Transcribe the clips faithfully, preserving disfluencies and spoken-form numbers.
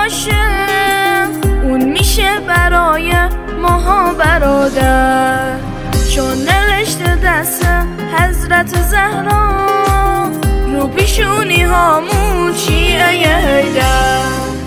باشه اون میشه برای ماها برادر، چون نوشته دست حضرت زهرا رو پیشونی هامون شیعه حیدر.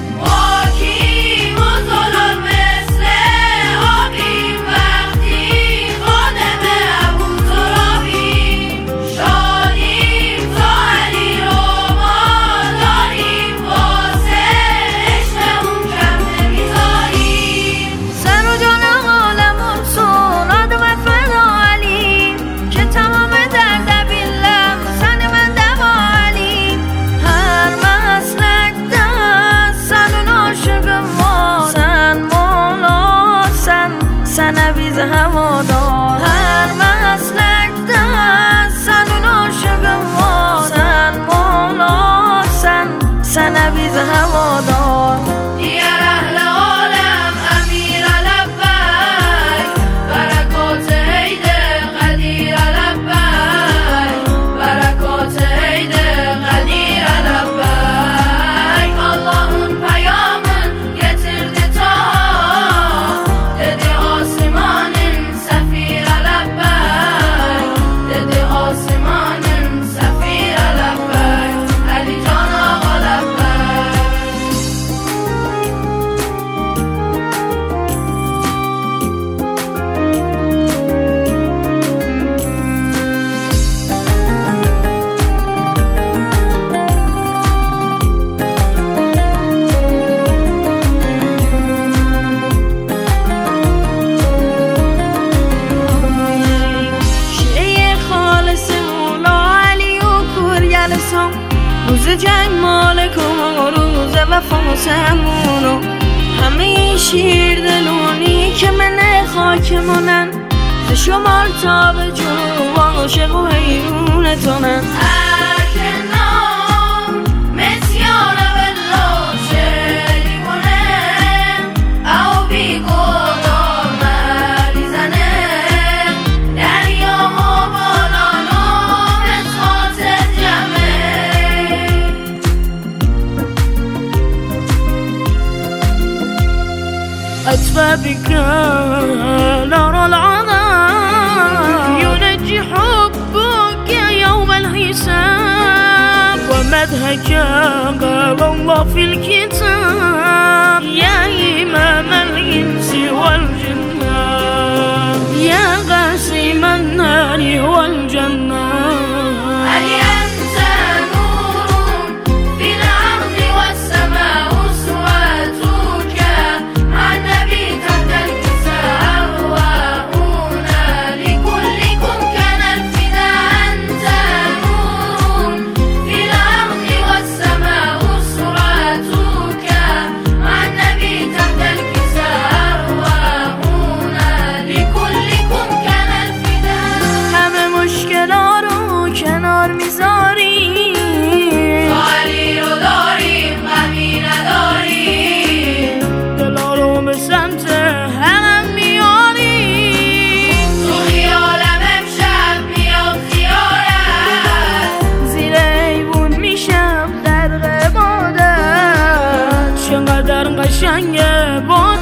سنویز هوادار هر مسلک دست سن و ناشق ما سن مولا سن سنویز هوادار. دیگر اهل عالم امیر لبیک برکات عید قدیر لبیک برکات عید قدیر لبیک. Allah'ın peygamın getirdi ta dedi Osman'ın sefire lebbeyk dedi Osman'ın sefire lebbeyk Ali Can ağa lebbeyk. شیعه خالص مولا علی و کوریلسان روز جنگ مالکم و روز وفاسمونو همه شیر دلونی که من خاکمونن ز شمال تا به جنوب عاشق و حیرونتونن. أتبع بك نار العذاب ينجي حبك يوم الحساب ومدحك قال الله في الكتاب يا إمام الإنس والجنة يا قاسم النار والجنة. قشنگه با